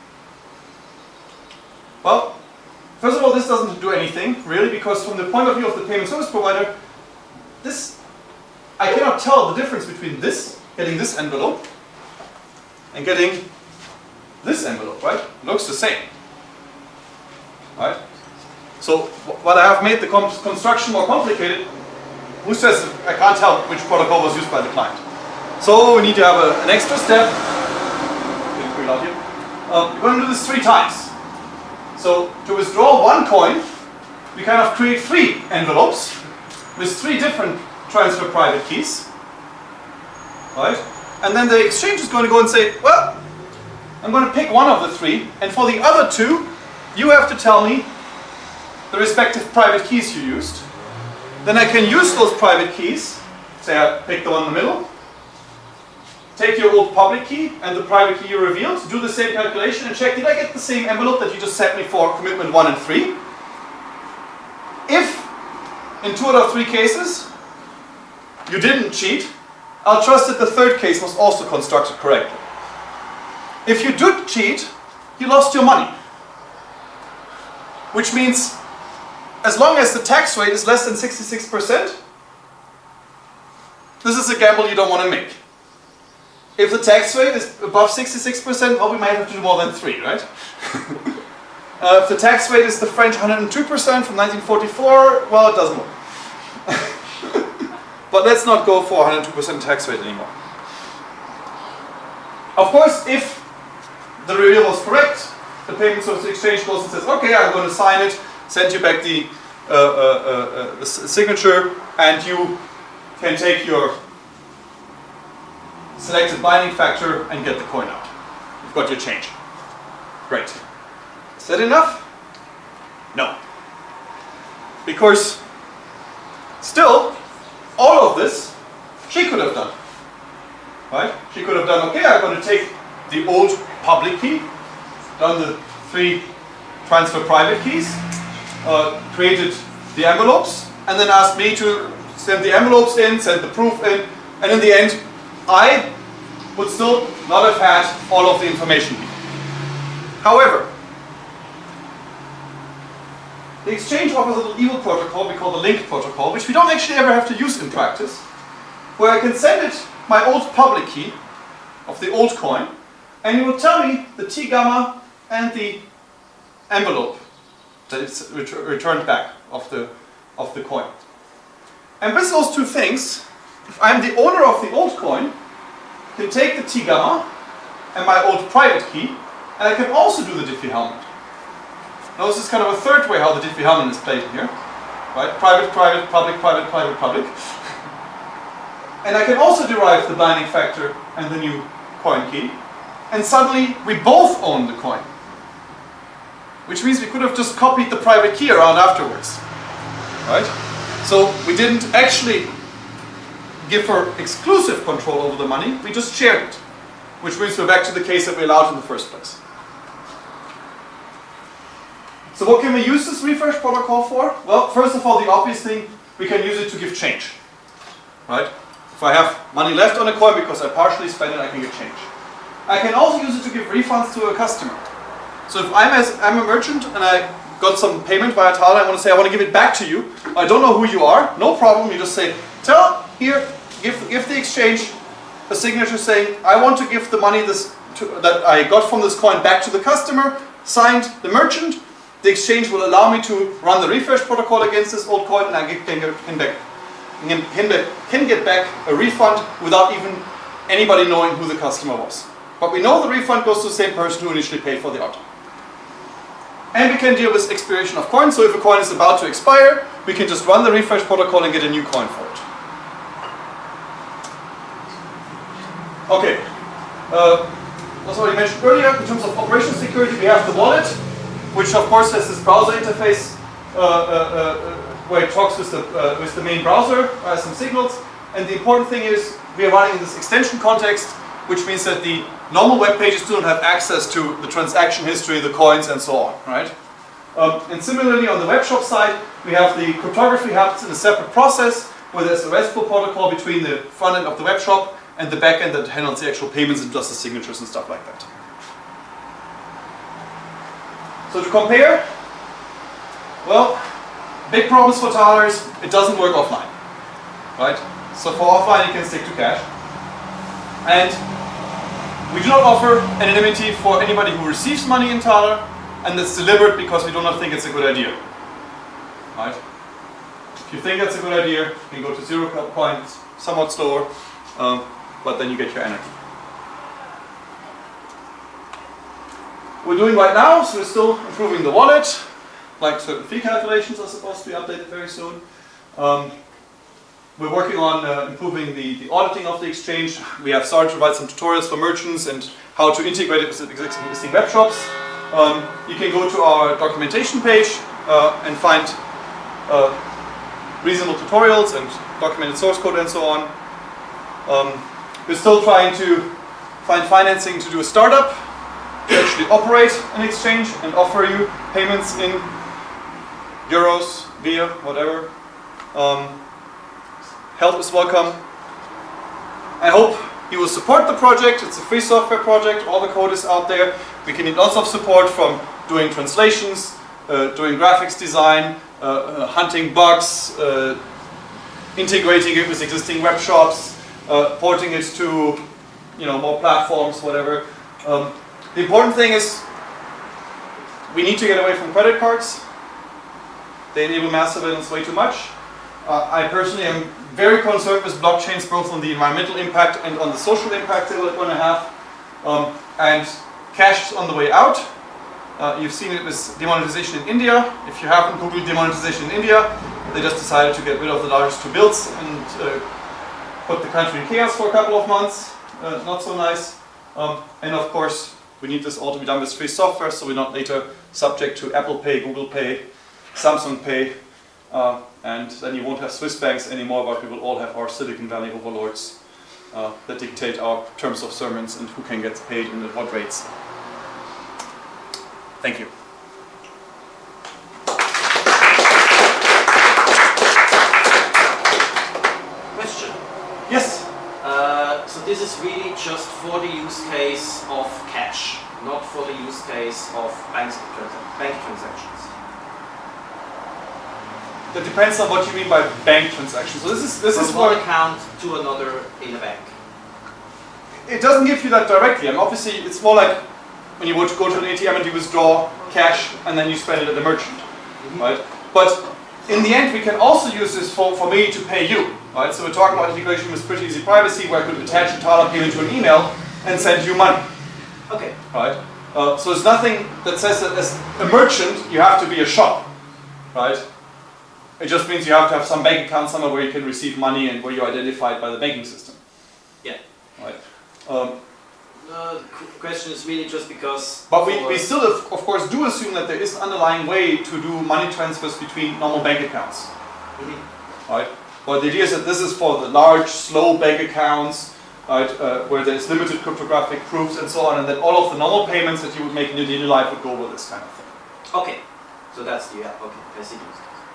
Well, first of all, this doesn't do anything, really, because from the point of view of the payment service provider, I cannot tell the difference between this, getting this envelope, and getting this envelope, right? It looks the same. Right? So, while I have made the construction more complicated, who says I can't tell which protocol was used by the client? So, we need to have an extra step. We're going to do this 3 times. So, to withdraw one coin, we kind of create 3 envelopes with 3 different transfer private keys. Right? And then the exchange is going to go and say, well, I'm going to pick one of the 3, and for the other 2, you have to tell me the respective private keys you used. Then I can use those private keys, say I pick the one in the middle, take your old public key and the private key you revealed, do the same calculation and check, did I get the same envelope that you just sent me for commitment 1 and 3? If, in 2 out of 3 cases, you didn't cheat, I'll trust that the 3rd case was also constructed correctly. If you did cheat, you lost your money. Which means, as long as the tax rate is less than 66%, this is a gamble you don't want to make. If the tax rate is above 66%, well, we might have to do more than 3, right? If the tax rate is the French 102% from 1944, well, it doesn't work. But let's not go for 102% tax rate anymore. Of course, if the reveal was correct, the payment service exchange goes and says, okay, I'm going to sign it, send you back the signature, and you can take your selected binding factor and get the coin out. You've got your change. Great. Is that enough? No. Because still, all of this she could have done. Right? She could have done, okay, I'm going to take the old public key, done the 3 transfer private keys, created the envelopes, and then asked me to send the envelopes in, send the proof in, and in the end, I would still not have had all of the information here. However, the exchange offers a little evil protocol we call the link protocol, which we don't actually ever have to use in practice, where I can send it my old public key of the old coin, and it will tell me the T gamma and the envelope that it's returned back of the coin. And with those 2 things, if I'm the owner of the old coin, I can take the T gamma and my old private key, and I can also do the Diffie-Hellman. Now this is kind of a 3rd way how the Diffie-Hellman is played here. Right? Private, private, public, private, private, public. And I can also derive the binding factor and the new coin key. And suddenly we both own the coin. Which means we could have just copied the private key around afterwards. Right? So we didn't actually give her exclusive control over the money, we just shared it. Which brings me back to the case that we allowed in the first place. So what can we use this refresh protocol for? Well, first of all, the obvious thing, we can use it to give change. Right? If I have money left on a coin because I partially spent it, I can get change. I can also use it to give refunds to a customer. So if I'm a merchant and I got some payment via Thaler, I want to say I want to give it back to you. I don't know who you are, no problem. You just say, give the exchange a signature saying, I want to give the money that I got from this coin back to the customer, signed the merchant. The exchange will allow me to run the refresh protocol against this old coin, and I can get back a refund without even anybody knowing who the customer was. But we know the refund goes to the same person who initially paid for the item. And we can deal with expiration of coins, so if a coin is about to expire, we can just run the refresh protocol and get a new coin for it. Okay, as already mentioned earlier, in terms of operational security, we have the wallet, which of course has this browser interface where it talks with the main browser, some signals. And the important thing is we are running in this extension context, which means that the normal web pages do not have access to the transaction history, the coins, and so on, right? And similarly, on the web shop side, we have the cryptography happens in a separate process, where there's a RESTful protocol between the front end of the web shop and the backend that handles the actual payments and does the signatures and stuff like that. So to compare, well, big problems for Thaler is it doesn't work offline, right? So for offline you can stick to cash. And we do not offer anonymity for anybody who receives money in Thaler, and that's deliberate because we do not think it's a good idea, right? If you think that's a good idea, you can go to 0 coin, it's somewhat slower, but then you get your energy. We're doing right now, so we're still improving the wallet, like certain fee calculations are supposed to be updated very soon. We're working on improving the auditing of the exchange. We have started to write some tutorials for merchants and how to integrate it with existing web shops. You can go to our documentation page and find reasonable tutorials and documented source code and so on. We're still trying to find financing to do a startup, to actually operate an exchange and offer you payments in euros, via, whatever. Help is welcome. I hope you will support the project. It's a free software project. All the code is out there. We can need lots of support from doing translations, doing graphics design, hunting bugs, integrating it with existing web shops, porting it to more platforms, whatever. The important thing is we need to get away from credit cards. They enable mass surveillance way too much. I personally am very concerned with blockchains, both on the environmental impact and on the social impact they are going to have. And cash is on the way out. You've seen it with demonetization in India. If you haven't Googled demonetization in India, they just decided to get rid of the largest two bills and put the country in chaos for a couple of months. Not so nice. And of course, we need this all to be done with free software, so we're not later subject to Apple Pay, Google Pay, Samsung Pay, and then you won't have Swiss banks anymore, but we will all have our Silicon Valley overlords that dictate our terms of sermons and who can get paid and at what rates. Thank you. Question. Yes? So this is really just for the use case of cash, not for the use case of bank transactions. That depends on what you mean by bank transactions. So this is from one what account to another in a bank. it doesn't give you that directly. I mean, obviously, it's more like when you would go to an ATM and you withdraw cash and then you spend it at the merchant, right? But in the end, we can also use this for me to pay you, right? So we're talking about integration with Pretty Easy Privacy, where I could attach a Thaler payment to an email and send you money. Okay. Right? So there's nothing that says that as a merchant you have to be a shop, right? It just means you have to have some bank account somewhere where you can receive money and where you're identified by the banking system. Yeah. Right. The question is really just because... But we still, of course, do assume that there is an underlying way to do money transfers between normal bank accounts. Right? But the idea is that this is for the large, slow bank accounts, right, where there's limited cryptographic proofs and so on, and that all of the normal payments that you would make in your daily life would go over this kind of thing. Okay. So that's the... Yeah, okay. I see.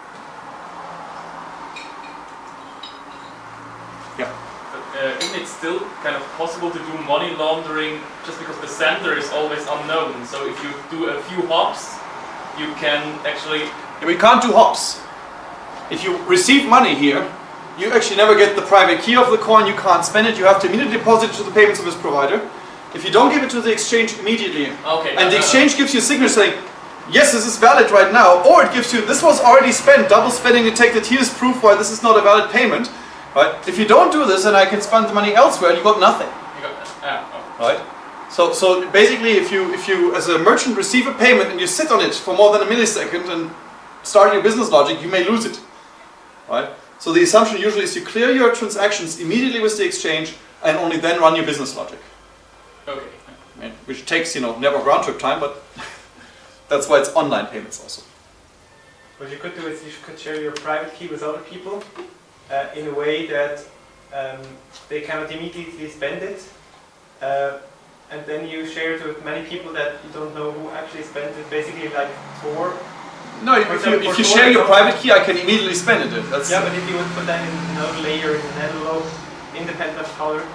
Yeah. Isn't it still kind of possible to do money laundering just because the sender is always unknown? So if you do a few hops, you can actually... Yeah, we can't do hops. If you receive money here, you actually never get the private key of the coin, you can't spend it, you have to immediately deposit it to the payment service provider. If you don't give it to the exchange immediately, and the exchange gives you a signal saying, yes, this is valid right now, or it gives you, this was already spent, double spending detected, here's proof why this is not a valid payment. Right? If you don't do this and I can spend the money elsewhere, you got nothing. Right? So basically, if you as a merchant receive a payment and you sit on it for more than a millisecond and start your business logic, you may lose it. Right? So the assumption usually is you clear your transactions immediately with the exchange and only then run your business logic. Okay. Right? Which takes never round trip time, but that's why it's online payments also. What you could do is you could share your private key with other people. In a way that they cannot immediately spend it, and then you share it with many people that you don't know who actually spent it. Basically, like Tor. No, if you share your private key, I can immediately spend it. Yeah, but if you would put that in another layer in an envelope, independent of color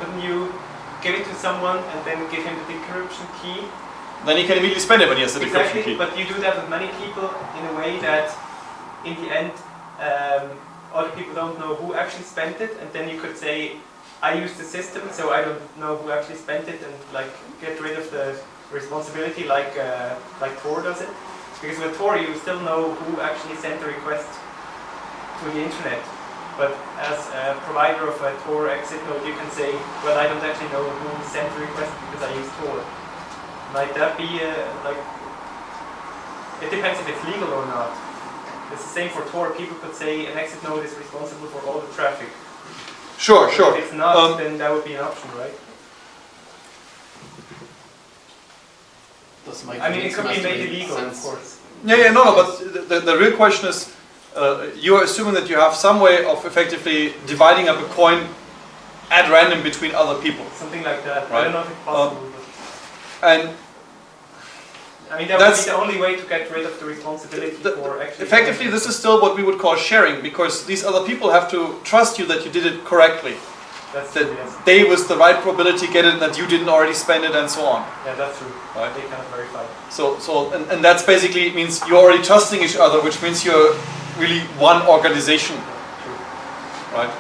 couldn't you give it to someone and then give him the decryption key? Then he can immediately spend it when he has the decryption Exactly, key. but you do that with many people in a way that in the end other people don't know who actually spent it, and then you could say, I use the system, so I don't know who actually spent it, and like get rid of the responsibility like Tor does it. Because with Tor you still know who actually sent the request to the internet. But as a provider of a Tor exit node, you can say, well, I don't actually know who sent the request because I use Tor. Might that be like? It depends if it's legal or not. It's the same for Tor. People could say an exit node is responsible for all the traffic. Sure, sure. If it's not, then that would be an option, right? I mean, it could be made illegal, of course. Yeah, no, but the real question is, you are assuming that you have some way of effectively dividing up a coin at random between other people. Something like that. Right. I don't know if it's possible. And I mean, that would be the only way to get rid of the responsibility for actually... Effectively, this is still what we would call sharing, because these other people have to trust you that you did it correctly. That's that true, yes. they with the right probability get it, that you didn't already spend it, and so on. Yeah, that's true. Right. They cannot verify. And that's basically, it means you're already trusting each other, which means you're really one organization. True. Right?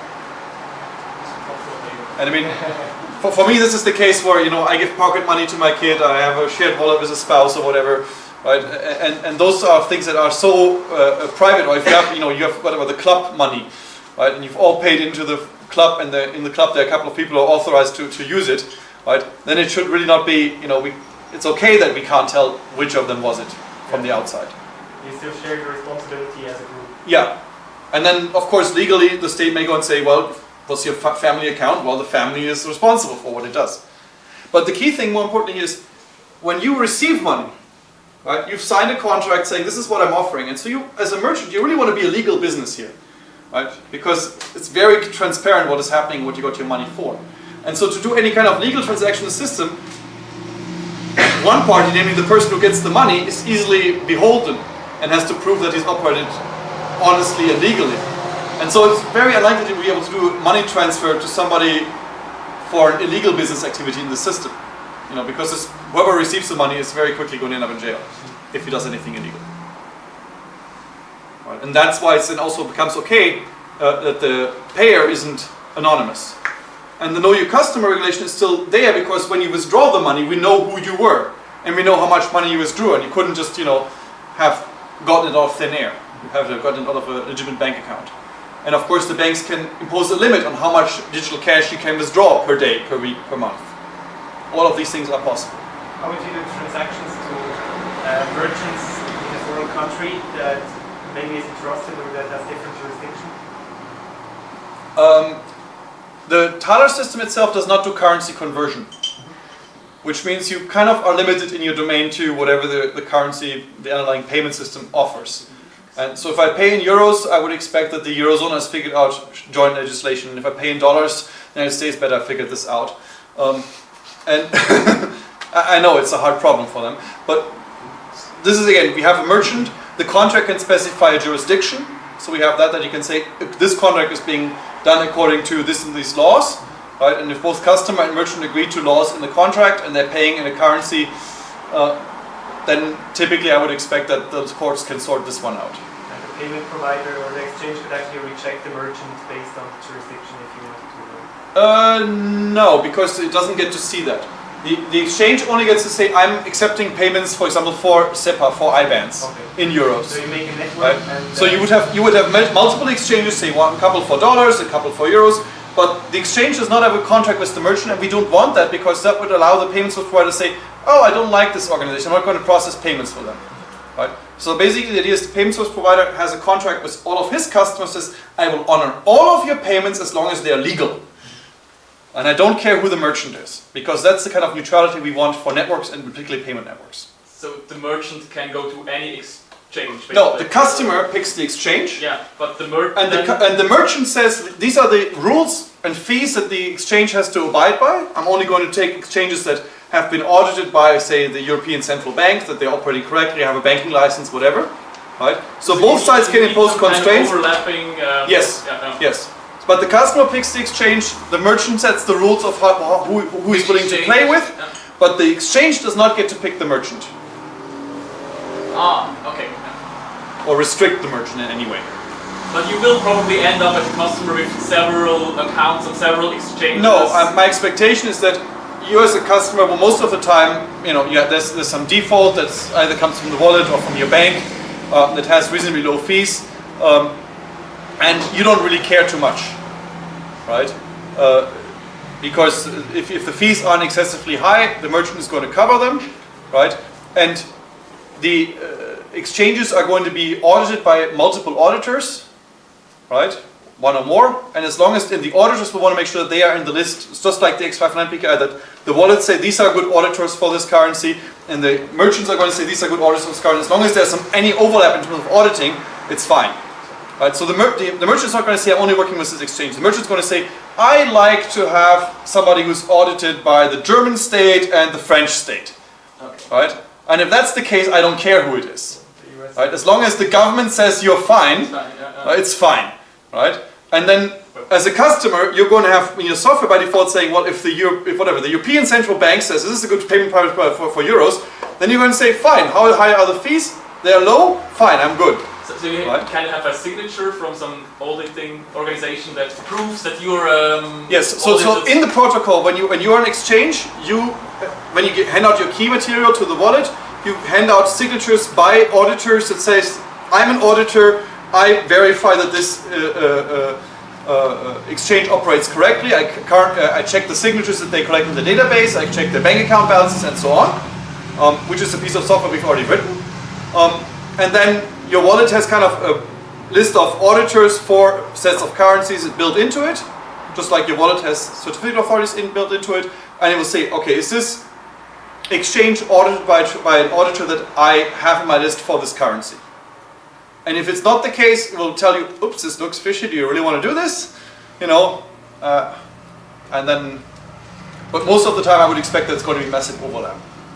And I mean, for me, this is the case where, I give pocket money to my kid, I have a shared wallet with a spouse or whatever, right? And those are things that are so private. Or if you have, you have whatever, the club money, right? And you've all paid into the club, and in the club there are a couple of people who are authorized to use it, right? Then it should really not be, it's okay that we can't tell which of them was it from the outside. You still share your responsibility as a group. Yeah. And then, of course, legally, the state may go and say, well, what's your family account? Well, the family is responsible for what it does. But the key thing, more importantly, is when you receive money, right, you've signed a contract saying this is what I'm offering. And so you, as a merchant, you really want to be a legal business here, right? Because it's very transparent what is happening, what you got your money for. And so to do any kind of legal transaction in the system, one party, namely the person who gets the money, is easily beholden and has to prove that he's operated honestly and legally. And so it's very unlikely to be able to do money transfer to somebody for an illegal business activity in the system. Because whoever receives the money is very quickly going to end up in jail if he does anything illegal. Right. And that's why it then also becomes okay that the payer isn't anonymous. And the know your customer regulation is still there, because when you withdraw the money, we know who you were. And we know how much money you withdrew. And you couldn't just, have gotten it out of thin air. You have to have gotten it out of a legitimate bank account. And of course the banks can impose a limit on how much digital cash you can withdraw per day, per week, per month. All of these things are possible. How would you do transactions to merchants in a foreign country that maybe isn't trusted or that has different jurisdiction? The Thaler system itself does not do currency conversion, which means you kind of are limited in your domain to whatever the currency, the underlying payment system offers. And so if I pay in euros, I would expect that the Eurozone has figured out joint legislation. And if I pay in dollars, the United States better have figured this out. And I know it's a hard problem for them. But this is, again, we have a merchant. The contract can specify a jurisdiction. So we have that you can say, if this contract is being done according to this and these laws, right? And if both customer and merchant agree to laws in the contract and they're paying in a currency, then typically I would expect that those courts can sort this one out. And the payment provider or the exchange could actually reject the merchant based on the jurisdiction if you wanted to. No, because it doesn't get to see that. The exchange only gets to say, I'm accepting payments, for example, for SEPA, for IBANs, okay, in euros. So you make a network, right? and so you would have multiple exchanges, say a couple for dollars, a couple for euros, but the exchange does not have a contract with the merchant, and we don't want that, because that would allow the payment service provider to say, oh, I don't like this organization, I'm not going to process payments for them. Right? So basically the idea is the payment service provider has a contract with all of his customers, says, I will honor all of your payments as long as they are legal. And I don't care who the merchant is, because that's the kind of neutrality we want for networks, and particularly payment networks. So the merchant can go to any exchange? Basically. No, the customer picks the exchange. Yeah, but the merchant... And the merchant says, these are the rules and fees that the exchange has to abide by. I'm only going to take exchanges that have been audited by, say, the European Central Bank, that they're operating correctly, have a banking license, whatever. Right? So both sides can impose constraints. Overlapping... Yes, yeah. yes. But the customer picks the exchange, the merchant sets the rules of who he's willing to play with, but the exchange does not get to pick the merchant. Ah, okay. Or restrict the merchant in any way. But you will probably end up as a customer with several accounts and several exchanges. No, my expectation is that you as a customer will most of the time, there's some default that either comes from the wallet or from your bank that has reasonably low fees, and you don't really care too much, right? Because if the fees aren't excessively high, the merchant is going to cover them, right? And the exchanges are going to be audited by multiple auditors, right? One or more, and as long as the auditors will want to make sure that they are in the list, it's just like the X509 PKI, that the wallets say these are good auditors for this currency, and the merchants are going to say these are good auditors for this currency. As long as there's any overlap in terms of auditing, it's fine. Right? So the merchant's not going to say, I'm only working with this exchange. The merchant's going to say, I like to have somebody who's audited by the German state and the French state. Okay. Right? And if that's the case, I don't care who it is. Right? As long as the government says you're fine, it's fine. Right? And then, as a customer, you're going to have in your software by default saying, well, if the European Central Bank says this is a good payment for euros, then you're going to say, fine. How high are the fees? They're low. Fine, I'm good. So you kind of have a signature from some auditing organization that proves that you're. Yes. So in the protocol, when you're on exchange, when you hand out your key material to the wallet, you hand out signatures by auditors that says, I'm an auditor. I verify that this exchange operates correctly. I check the signatures that they collect in the database. I check their bank account balances and so on, which is a piece of software we've already written. And then your wallet has kind of a list of auditors for sets of currencies built into it, just like your wallet has certificate authorities built into it. And it will say, okay, is this exchange audited by an auditor that I have in my list for this currency? And if it's not the case, it will tell you, oops, this looks fishy, do you really want to do this? And then, but most of the time I would expect that it's going to be massive overlap.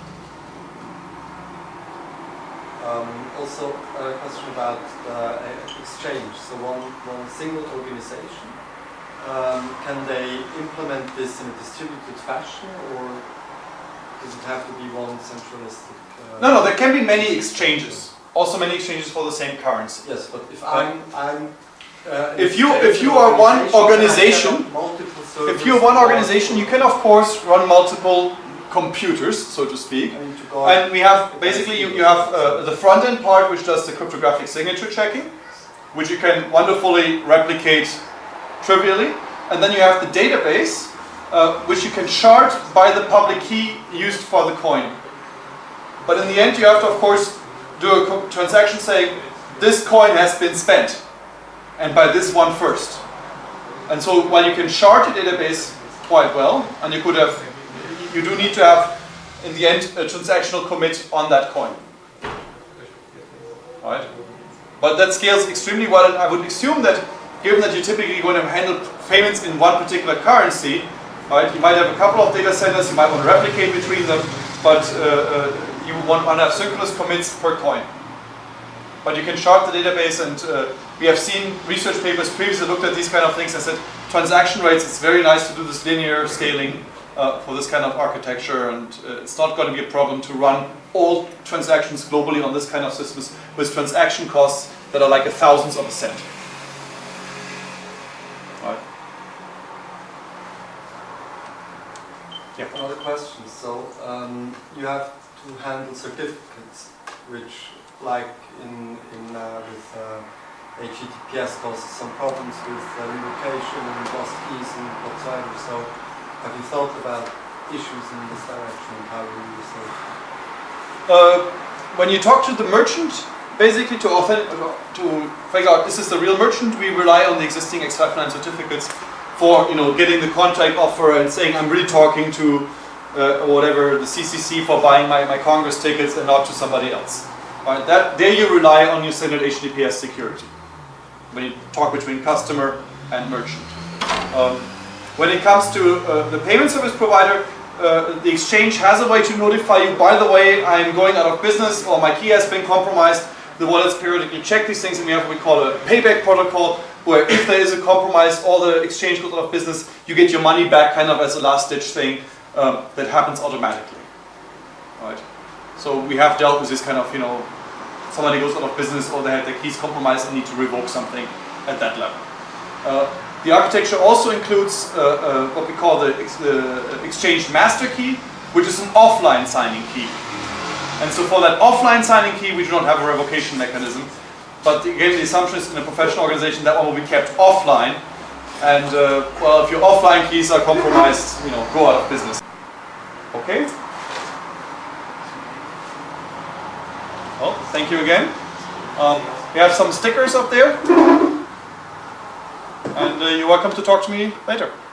Also, a question about exchange. So one single organization, can they implement this in a distributed fashion, or does it have to be one centralistic? No, there can be many exchanges. Also many exchanges for the same currency. Yes, but if if you are one organization, you can of course run multiple computers, so to speak. And we have basically you have the front end part which does the cryptographic signature checking, which you can wonderfully replicate trivially, and then you have the database, which you can shard by the public key used for the coin. But in the end, you have to of course do a transaction saying this coin has been spent, and by this one first. And so while you can shard the database quite well, and you do need to have in the end a transactional commit on that coin. Right? But that scales extremely well, and I would assume that given that you're typically going to handle payments in one particular currency, right, you might have a couple of data centers, you might want to replicate between them, but you want to have synchronous commits per coin. But you can shard the database, and we have seen research papers previously looked at these kind of things and said transaction rates, it's very nice to do this linear scaling for this kind of architecture, and it's not going to be a problem to run all transactions globally on this kind of systems with transaction costs that are like a thousandth of a cent. Right. Yeah. Another question. So you have to handle certificates, which, like with HTTPS, causes some problems with revocation and lost keys and whatsoever. So have you thought about issues in this direction and how you resolve them? When you talk to the merchant, basically to figure out this is the real merchant, we rely on the existing X509 certificates for getting the contract offer and saying I'm really talking to whatever the CCC for buying my Congress tickets and not to somebody else. Right? There you rely on your standard HTTPS security when you talk between customer and merchant. When it comes to the payment service provider, the exchange has a way to notify you, by the way, I'm going out of business or my key has been compromised. The wallets periodically check these things, and we have what we call a payback protocol where if there is a compromise or the exchange goes out of business, you get your money back kind of as a last ditch thing that happens automatically. Right? So we have dealt with this kind of, somebody goes out of business or they had their keys compromised and need to revoke something at that level. The architecture also includes what we call the exchange master key, which is an offline signing key. And so for that offline signing key, we do not have a revocation mechanism. But again, the assumption is in a professional organization that one will be kept offline. And well, if your offline keys are compromised, go out of business. Okay? Well, thank you again. We have some stickers up there. And you're welcome to talk to me later.